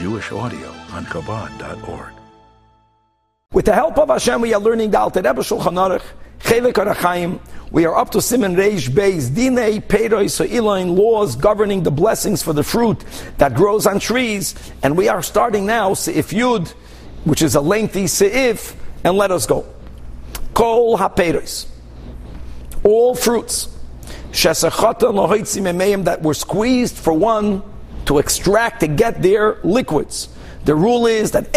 Jewish audio on Chabad.org. With the help of Hashem, we are learning the Alter Rebbe Shulchan Aruch, Chelek Arachaim. We are up to Siman Reish Beis, Dinei Peiroi So'ilain, laws governing the blessings for the fruit that grows on trees. And we are starting now, Seif Yud, which is a lengthy Seif, and let us go. Kol HaPeiros, all fruits, Shesachata Lohoitzi Memeim, that were squeezed for one to extract, to get their liquids. The rule is that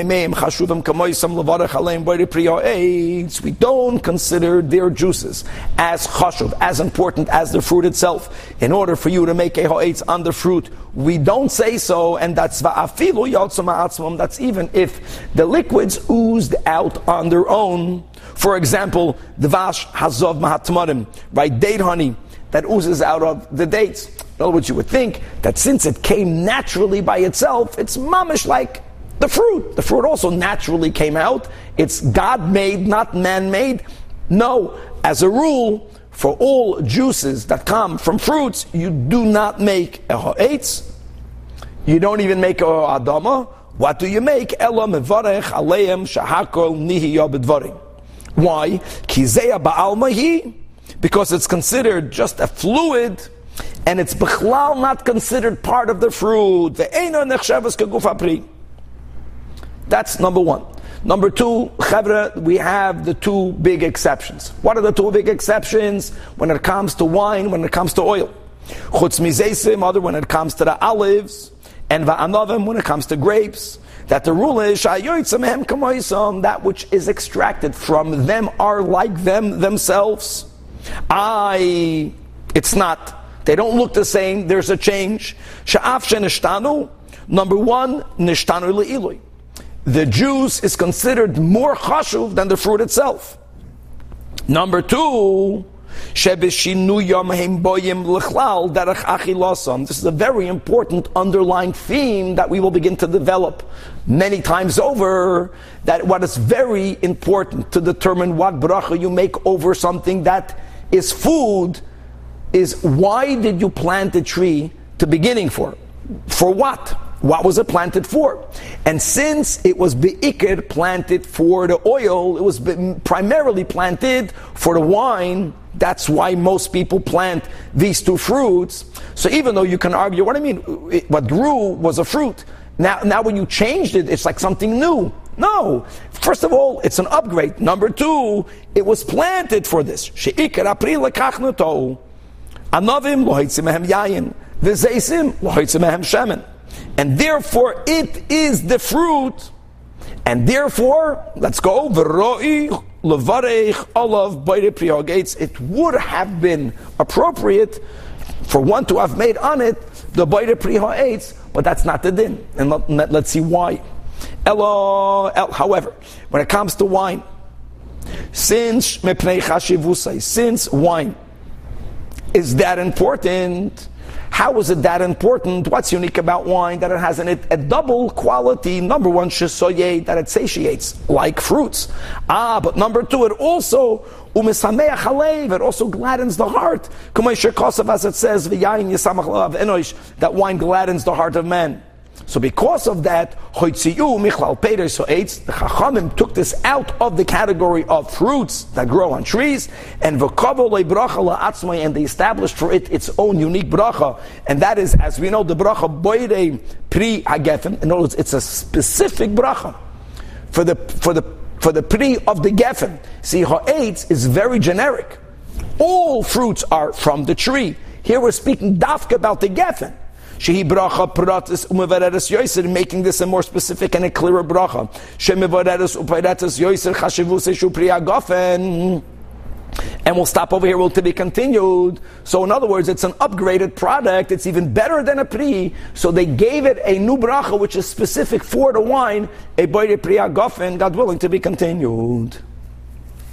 we don't consider their juices as chashuv, as important as the fruit itself. In order for you to make a ha'etz on the fruit, we don't say so, and that's va'afilu yotzum ha'atzmam. That's even if the liquids oozed out on their own. For example, dvash hazov mahatmarim, right? Date honey that oozes out of the dates. In other words, you would think that since it came naturally by itself, it's mamish like the fruit. The fruit also naturally came out. It's God-made, not man-made. No, as a rule, for all juices that come from fruits, you do not make a ha'etz. You don't even make a adama. What do you make? Ela mevarech aleim shahakol nihiya b'dvarim. Why? Ki zeya ba'almahi. Because it's considered just a fluid, and it's bichlal not considered part of the fruit. That's number one. Number two, chevra, we have the two big exceptions. What are the two big exceptions? When it comes to wine, when it comes to oil. Chutz mizeisim, other when it comes to the olives, and va'anavim when it comes to grapes. That the rule is that which is extracted from them are like them themselves. It's not. They don't look the same. There's a change. Number one, nishtanu le'ilui. The juice is considered more chashuv than the fruit itself. Number two, this is a very important underlying theme that we will begin to develop many times over, that what is very important to determine what bracha you make over something that is food is why did you plant the tree to beginning for? For what? What was it planted for? And since it was be'ikr planted for the oil, it was primarily planted for the wine. That's why most people plant these two fruits. So even though you can argue, what I mean, what grew was a fruit. Now when you changed it, it's like something new. No. First of all, it's an upgrade. Number two, it was planted for this. She'ikr apri lekachnuto. Anavim lohitzim mehem yayin. V'zeisim lohitzim mehem shemen. And therefore, it is the fruit. And therefore, let's go. V'roi levarech olav b'yre priogates. It would have been appropriate for one to have made on it the b'yre priogates, but that's not the din. And let's see why. However, when it comes to wine, since wine is that important, how is it that important? What's unique about wine? That it has in it a double quality. Number one, shesoye, that it satiates, like fruits. But number two, it also umesameach halev, it also gladdens the heart. As it says, that wine gladdens the heart of man. So because of that, the Chachamim took this out of the category of fruits that grow on trees, and they established for it its own unique bracha, and that is, as we know, the bracha boire pri hagefen. In other words, it's a specific bracha for the pri of the gefen. See, ha'etz is very generic. All fruits are from the tree. Here we're speaking dafka about the gefen. Shehi bracha pratis umevaredes yoser, making this a more specific and a clearer bracha. Shemevaredes uperedes yoser chashivus eshu priyagofen. And we'll stop over here. Will to be continued. So in other words, it's an upgraded product. It's even better than a pri. So they gave it a new bracha, which is specific for the wine, a boire priyagofen. God willing, to be continued.